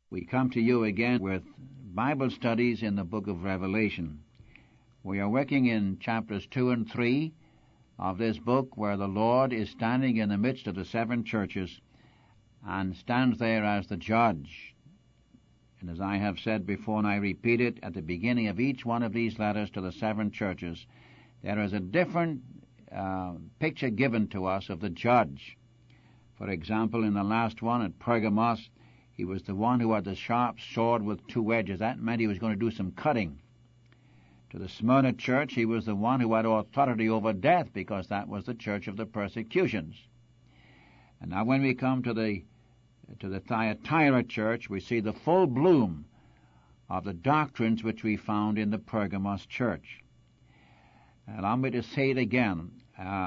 We come to you again with Bible studies in the book of Revelation. We are working in chapters 2 and 3 of this book, where the Lord is standing in the midst of the seven churches and stands there as the judge. And as I have said before, and I repeat it, at the beginning of each one of these letters to the seven churches, there is a different picture given to us of the judge. For example, in the last one at Pergamos, he was the one who had the sharp sword with two edges. That meant he was going to do some cutting. To the Smyrna church, he was the one who had authority over death, because that was the church of the persecutions. And now when we come to the Thyatira church, we see the full bloom of the doctrines which we found in the Pergamos church. Allow me to say it again.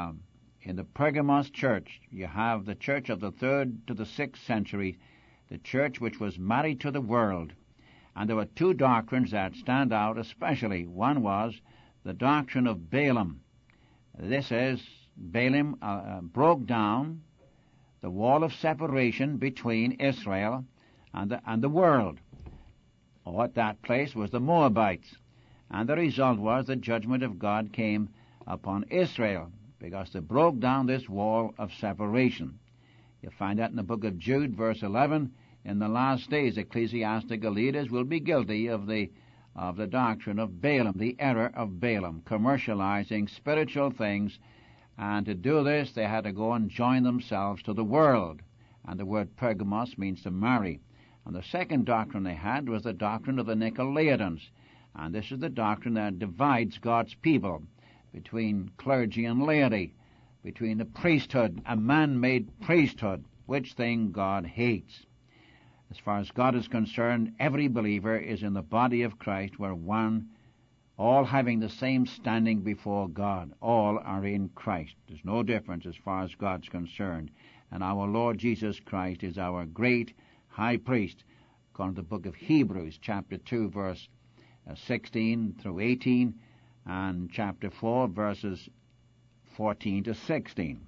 In the Pergamos church, you have the church of the 3rd to the 6th century, the church which was married to the world. And there were two doctrines that stand out especially. One was the doctrine of Balaam. This is, Balaam broke down the wall of separation between Israel and the world. At that place was the Moabites. And the result was the judgment of God came upon Israel, because they broke down this wall of separation. You find that in the book of Jude, verse 11. In the last days, ecclesiastical leaders will be guilty of the doctrine of Balaam, the error of Balaam, commercializing spiritual things. And to do this, they had to go and join themselves to the world. And the word Pergamos means to marry. And the second doctrine they had was the doctrine of the Nicolaitans. And this is the doctrine that divides God's people between clergy and laity, between the priesthood, a man-made priesthood, which thing God hates. As far as God is concerned, every believer is in the body of Christ. We're one, all having the same standing before God. All are in Christ. There's no difference as far as God's concerned. And our Lord Jesus Christ is our great high priest, according to the book of Hebrews, chapter 2, verse 16 through 18, and chapter 4, verses 14 to 16.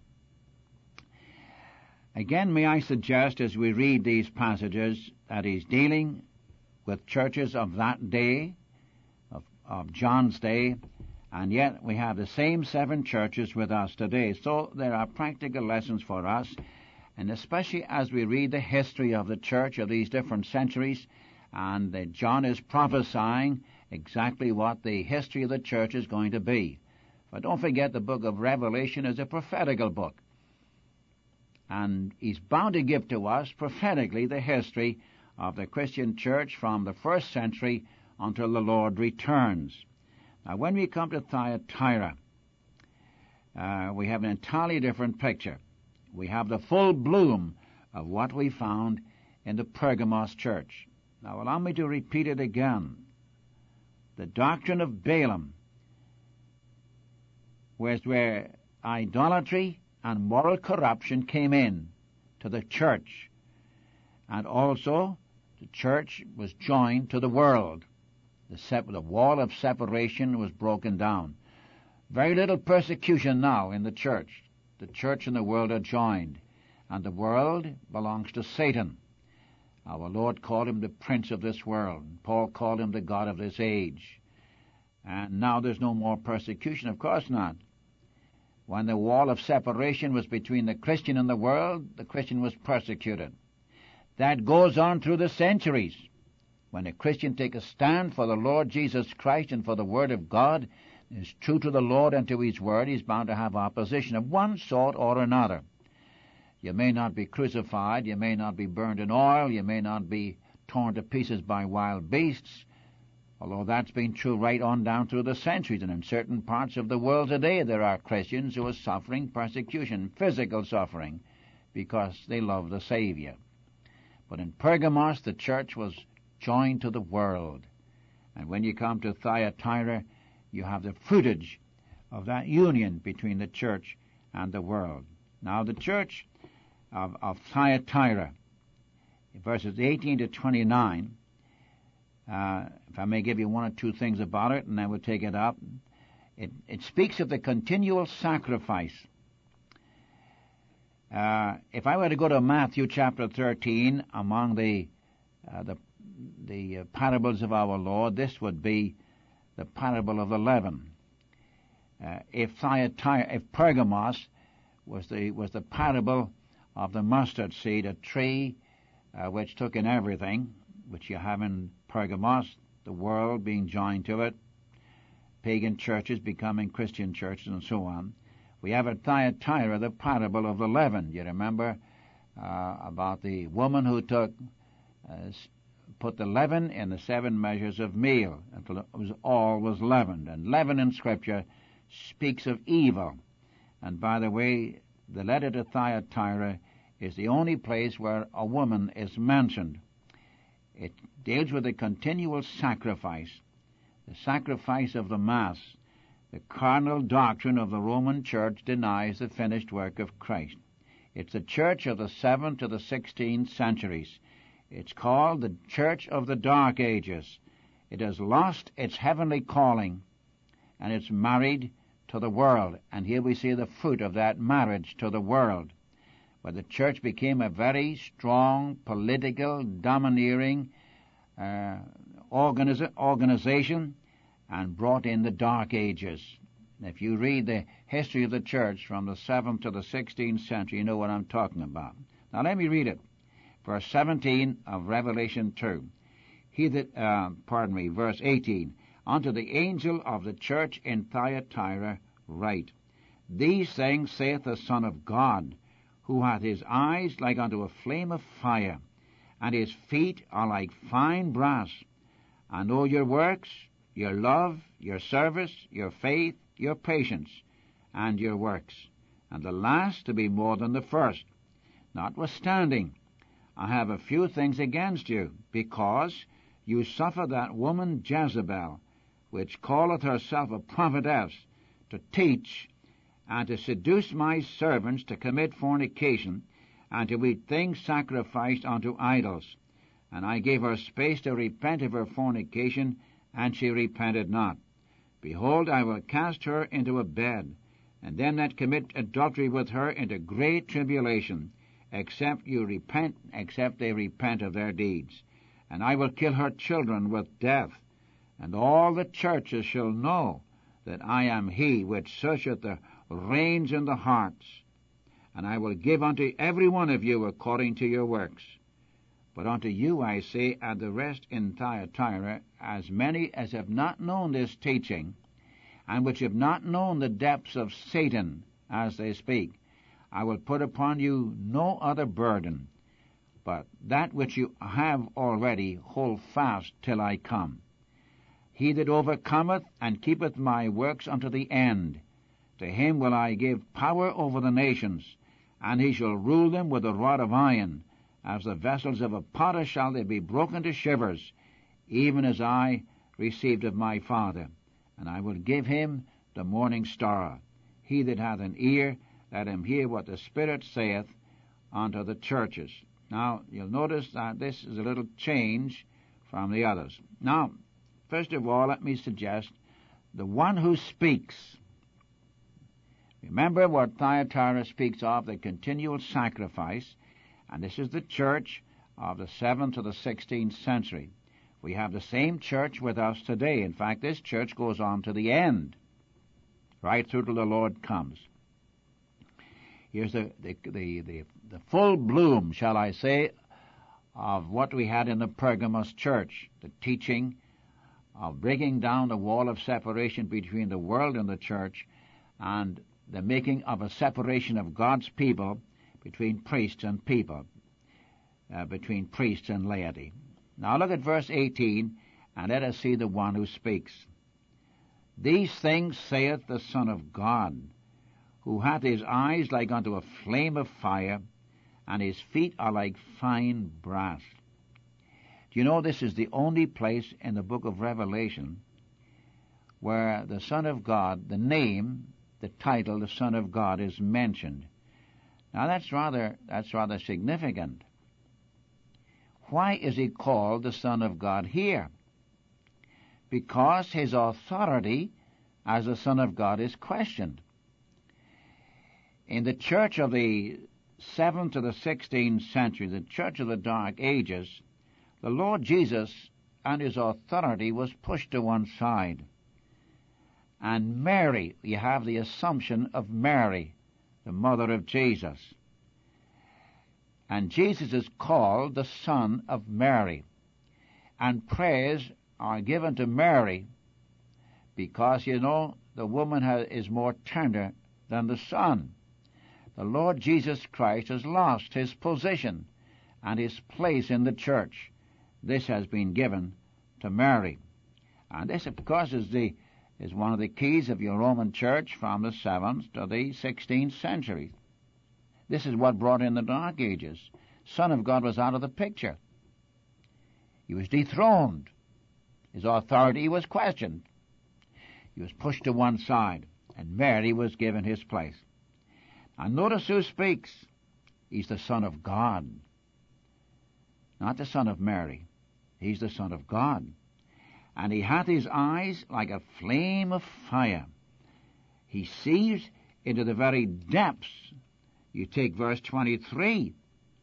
Again, may I suggest, as we read these passages, that he's dealing with churches of that day, of John's day, and yet we have the same seven churches with us today. So there are practical lessons for us, and especially as we read the history of the church of these different centuries, and that John is prophesying exactly what the history of the church is going to be. But don't forget, the book of Revelation is a prophetical book. And he's bound to give to us prophetically the history of the Christian church from the 1st century until the Lord returns. Now, when we come to Thyatira, we have an entirely different picture. We have the full bloom of what we found in the Pergamos church. Now, allow me to repeat it again. The doctrine of Balaam was where idolatry and moral corruption came in to the church. And also, the church was joined to the world. The wall of separation was broken down. Very little persecution now in the church. The church and the world are joined. And the world belongs to Satan. Our Lord called him the prince of this world. Paul called him the god of this age. And now there's no more persecution. Of course not. When the wall of separation was between the Christian and the world, the Christian was persecuted. That goes on through the centuries. When a Christian takes a stand for the Lord Jesus Christ and for the Word of God, is true to the Lord and to His Word, he's bound to have opposition of one sort or another. You may not be crucified, you may not be burned in oil, you may not be torn to pieces by wild beasts, although that's been true right on down through the centuries. And in certain parts of the world today, there are Christians who are suffering persecution, physical suffering, because they love the Savior. But in Pergamos, the church was joined to the world. And when you come to Thyatira, you have the fruitage of that union between the church and the world. Now, the church of Thyatira, verses 18 to 29, if I may give you one or two things about it, and then we'll take it up. It speaks of the continual sacrifice. If I were to go to Matthew chapter 13, among the the parables of our Lord, this would be the parable of the leaven. If Pergamos was the parable of the mustard seed, a tree which took in everything, which you have in Pergamos, the world being joined to it, pagan churches becoming Christian churches, and so on. We have at Thyatira the parable of the leaven. You remember about the woman who put the leaven in the 7 measures of meal until all was leavened. And leaven in Scripture speaks of evil. And by the way, the letter to Thyatira is the only place where a woman is mentioned. It deals with the continual sacrifice, the sacrifice of the Mass. The carnal doctrine of the Roman Church denies the finished work of Christ. It's the church of the 7th to the 16th centuries. It's called the Church of the Dark Ages. It has lost its heavenly calling, and it's married to the world. And here we see the fruit of that marriage to the world, where the church became a very strong, political, domineering organization, and brought in the Dark Ages. If you read the history of the church from the 7th to the 16th century, you know what I'm talking about. Now let me read it. Verse 17 of Revelation 2. Verse 18. Unto the angel of the church in Thyatira write, These things saith the Son of God, who hath his eyes like unto a flame of fire, and his feet are like fine brass. I know your works, your love, your service, your faith, your patience, and your works, and the last to be more than the first. Notwithstanding, I have a few things against you, because you suffer that woman Jezebel, which calleth herself a prophetess, to teach and to seduce my servants to commit fornication, and to eat things sacrificed unto idols. And I gave her space to repent of her fornication, and she repented not. Behold, I will cast her into a bed, and them that commit adultery with her into great tribulation, except they repent of their deeds. And I will kill her children with death, and all the churches shall know that I am he which searcheth the reins in the hearts. And I will give unto every one of you according to your works. But unto you I say, and the rest in Thyatira, as many as have not known this teaching, and which have not known the depths of Satan, as they speak, I will put upon you no other burden, but that which you have already hold fast till I come. He that overcometh and keepeth my works unto the end, to him will I give power over the nations, and he shall rule them with a rod of iron. As the vessels of a potter shall they be broken to shivers, even as I received of my Father. And I will give him the morning star. He that hath an ear, let him hear what the Spirit saith unto the churches. Now, you'll notice that this is a little change from the others. Now, first of all, let me suggest the one who speaks. Remember what Thyatira speaks of, the continual sacrifice, and this is the church of the 7th to the 16th century. We have the same church with us today. In fact, this church goes on to the end, right through till the Lord comes. Here's the full bloom, shall I say, of what we had in the Pergamos church, the teaching of breaking down the wall of separation between the world and the church, and the making of a separation of God's people between priests and people, between priests and laity. Now look at verse 18, and let us see the one who speaks. These things saith the Son of God, who hath his eyes like unto a flame of fire, and his feet are like fine brass. Do you know this is the only place in the book of Revelation where the Son of God, the name, the title, the Son of God, is mentioned? Now that's rather significant. Why is he called the Son of God here? Because his authority as the Son of God is questioned. In the church of the 7th to the 16th century, the church of the Dark Ages, The Lord Jesus and his authority was pushed to one side. And Mary, you have the assumption of Mary, the mother of Jesus. And Jesus is called the Son of Mary. And prayers are given to Mary because, the woman is more tender than the Son. The Lord Jesus Christ has lost his position and his place in the church. This has been given to Mary. And this, of course, is one of the keys of your Roman church from the 7th to the 16th century. This is what brought in the Dark Ages. Son of God was out of the picture. He was dethroned. His authority was questioned. He was pushed to one side, and Mary was given his place. Now notice who speaks. He's the Son of God. Not the Son of Mary. He's the Son of God. And he hath his eyes like a flame of fire. He sees into the very depths. You take verse 23.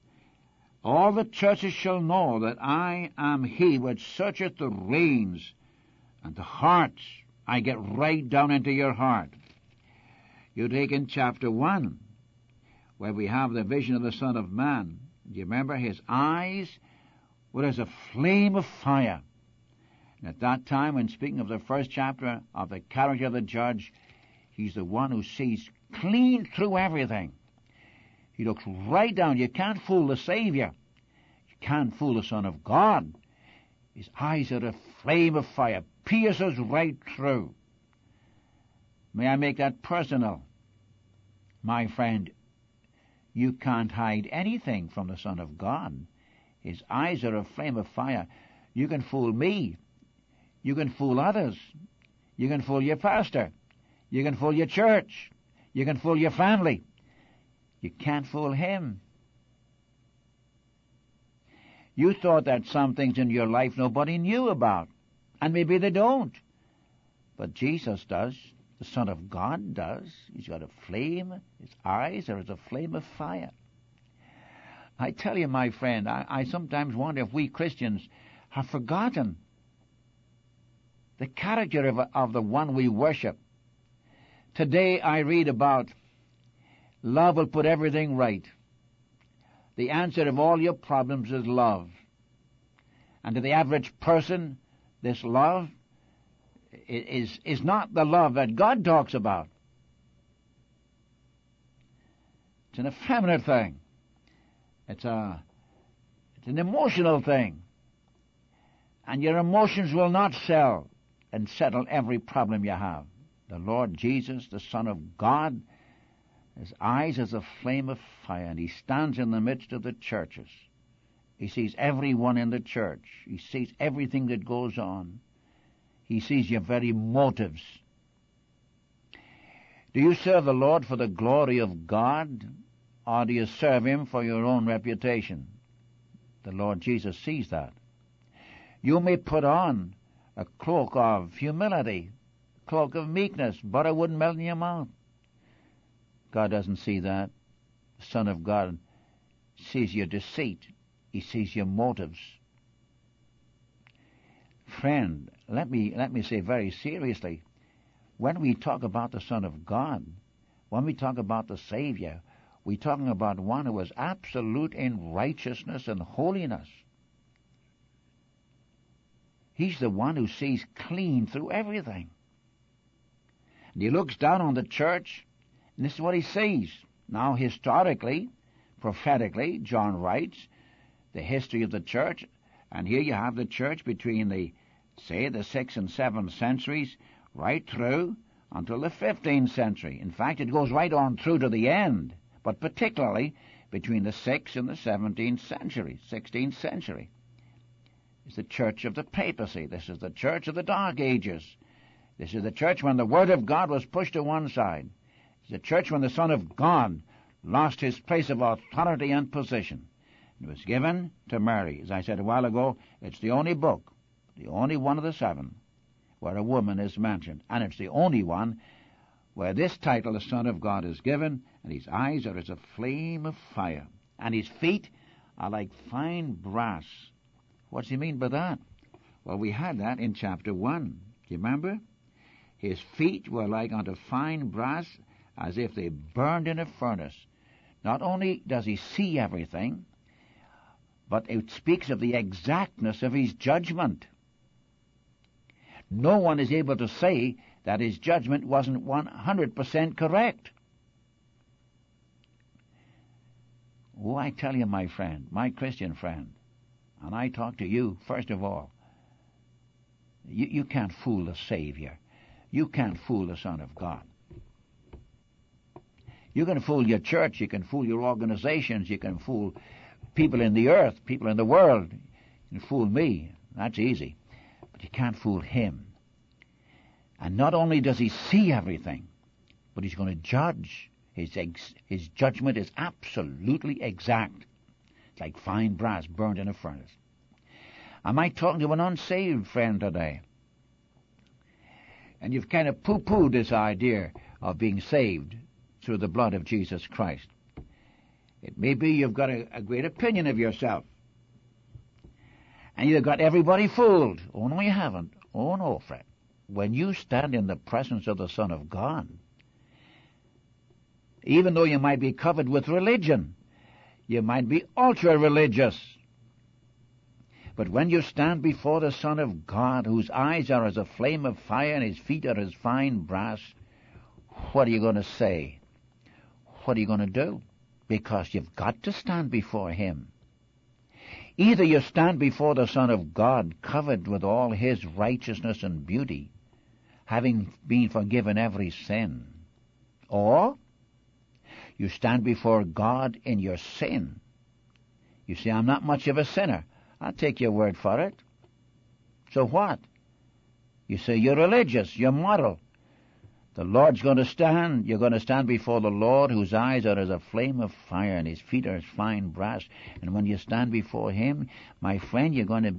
All the churches shall know that I am he which searcheth the reins and the hearts. I get right down into your heart. You take in chapter 1, where we have the vision of the Son of Man. Do you remember? His eyes were as a flame of fire. And at that time, when speaking of the first chapter of the character of the judge, he's the one who sees clean through everything. He looks right down. You can't fool the Savior. You can't fool the Son of God. His eyes are a flame of fire, pierces right through. May I make that personal? My friend, you can't hide anything from the Son of God. His eyes are a flame of fire. You can fool me. You can fool others. You can fool your pastor. You can fool your church. You can fool your family. You can't fool him. You thought that some things in your life nobody knew about, and maybe they don't. But Jesus does. The Son of God does. He's got a flame. His eyes are as a flame of fire. I tell you, my friend, I sometimes wonder if we Christians have forgotten the character of the one we worship. Today I read about love will put everything right. The answer of all your problems is love. And to the average person, this love is not the love that God talks about. It's an effeminate thing. It's an emotional thing. And your emotions will not sell and settle every problem you have. The Lord Jesus, the Son of God, his eyes as a flame of fire, and he stands in the midst of the churches. He sees everyone in the church. He sees everything that goes on. He sees your very motives. Do you serve the Lord for the glory of God, or do you serve him for your own reputation? The Lord Jesus sees that. You may put on a cloak of humility, a cloak of meekness, butter wouldn't melt in your mouth. God doesn't see that. The Son of God sees your deceit. He sees your motives. Friend, let me say very seriously, when we talk about the Son of God, when we talk about the Savior, we're talking about one who is absolute in righteousness and holiness. He's the one who sees clean through everything. And he looks down on the church, and this is what he sees. Now, historically, prophetically, John writes the history of the church, and here you have the church between the 6th and 7th centuries, right through until the 15th century. In fact, it goes right on through to the end, but particularly between the 6th and the 17th century, 16th century. It's the church of the papacy. This is the church of the Dark Ages. This is the church when the Word of God was pushed to one side. It's the church when the Son of God lost his place of authority and position. It was given to Mary. As I said a while ago, it's the only book, the only one of the 7, where a woman is mentioned. And it's the only one where this title, the Son of God, is given, and his eyes are as a flame of fire, and his feet are like fine brass, What's he mean by that? Well, we had that in chapter 1. Do you remember? His feet were like unto fine brass, as if they burned in a furnace. Not only does he see everything, but it speaks of the exactness of his judgment. No one is able to say that his judgment wasn't 100% correct. Oh, I tell you, my friend, my Christian friend, and I talk to you first of all, you can't fool the Savior. You can't fool the Son of God. You can fool your church, you can fool your organizations, you can fool people in the earth, people in the world. You can fool me. That's easy. But you can't fool him. And not only does he see everything, but he's going to judge. His judgment is absolutely exact. It's like fine brass burned in a furnace. I might talk to an unsaved friend today, and you've kind of poo-pooed this idea of being saved through the blood of Jesus Christ. It may be you've got a great opinion of yourself, and you've got everybody fooled. Oh, no, you haven't. Oh, no, friend. When you stand in the presence of the Son of God, even though you might be covered with religion, you might be ultra-religious, but when you stand before the Son of God, whose eyes are as a flame of fire and his feet are as fine brass, what are you going to say? What are you going to do? Because you've got to stand before him. Either you stand before the Son of God covered with all his righteousness and beauty, having been forgiven every sin, or you stand before God in your sin. You say, I'm not much of a sinner. I'll take your word for it. So what? You say you're religious, you're moral. The Lord's going to stand. You're going to stand before the Lord, whose eyes are as a flame of fire and his feet are as fine brass. And when you stand before him, my friend, you won't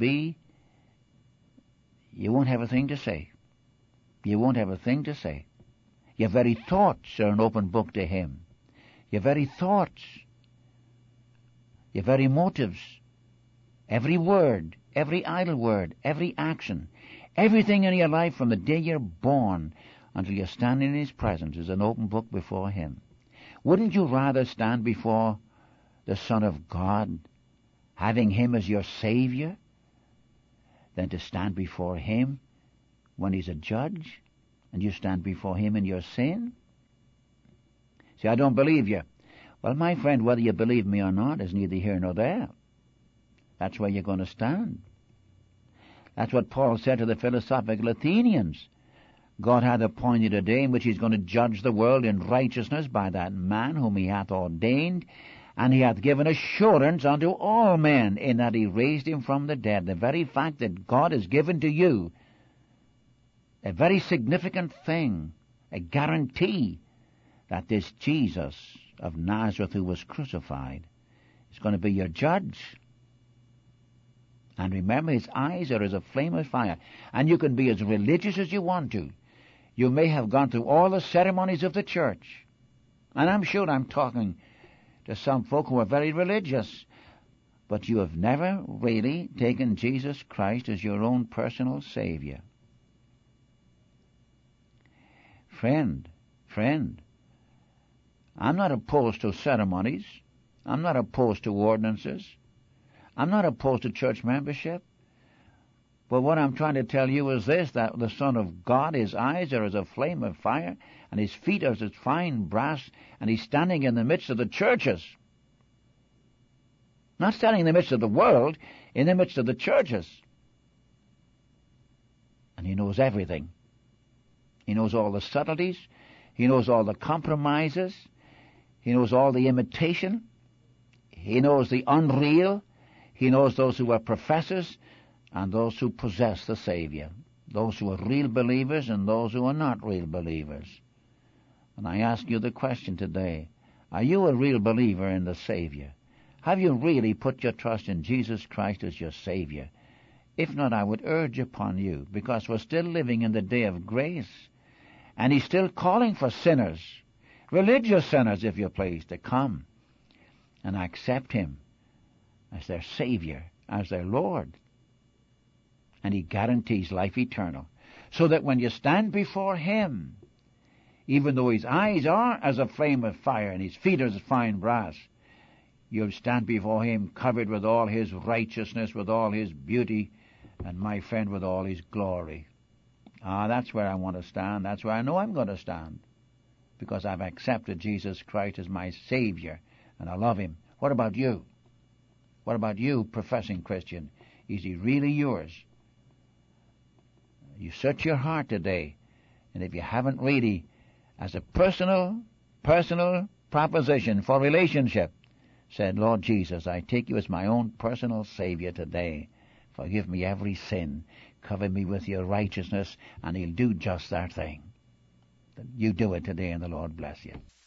have a thing to say. You won't have a thing to say. Your very thoughts are an open book to him. Your very thoughts, your very motives, every word, every idle word, every action, everything in your life from the day you're born until you stand in his presence is an open book before him. Wouldn't you rather stand before the Son of God, having him as your Savior, than to stand before him when he's a judge and you stand before him in your sin? See, I don't believe you. Well, my friend, whether you believe me or not is neither here nor there. That's where you're going to stand. That's what Paul said to the philosophical Athenians. God hath appointed a day in which he's going to judge the world in righteousness by that man whom he hath ordained, and he hath given assurance unto all men in that he raised him from the dead. The very fact that God has given to you a very significant thing, a guarantee that this Jesus of Nazareth who was crucified is going to be your judge. And remember, his eyes are as a flame of fire. And you can be as religious as you want to. You may have gone through all the ceremonies of the church. And I'm sure I'm talking to some folk who are very religious. But you have never really taken Jesus Christ as your own personal Savior. Friend, I'm not opposed to ceremonies. I'm not opposed to ordinances. I'm not opposed to church membership. But what I'm trying to tell you is this, that the Son of God, his eyes are as a flame of fire, and his feet are as fine brass, and he's standing in the midst of the churches. Not standing in the midst of the world, in the midst of the churches. And he knows everything. He knows all the subtleties. He knows all the compromises. He knows all the imitation. He knows the unreal. He knows those who are professors and those who possess the Savior. Those who are real believers and those who are not real believers. And I ask you the question today, are you a real believer in the Savior? Have you really put your trust in Jesus Christ as your Savior? If not, I would urge upon you, because we're still living in the day of grace, and he's still calling for sinners, religious sinners if you please, to come and accept him as their Savior, as their Lord. and He guarantees life eternal. So that when you stand before Him, even though His eyes are as a flame of fire and His feet as fine brass, you'll stand before Him covered with all His righteousness, with all His beauty, and my friend, with all His glory. That's where I want to stand. That's where I know I'm going to stand, because I've accepted Jesus Christ as my Savior, and I love Him. What about you? What about you, professing Christian? Is He really yours? You search your heart today, and if you haven't really, as a personal proposition for relationship, said, Lord Jesus, I take you as my own personal Savior today. Forgive me every sin. Cover me with your righteousness, and He'll do just that thing. You do it today, and the Lord bless you.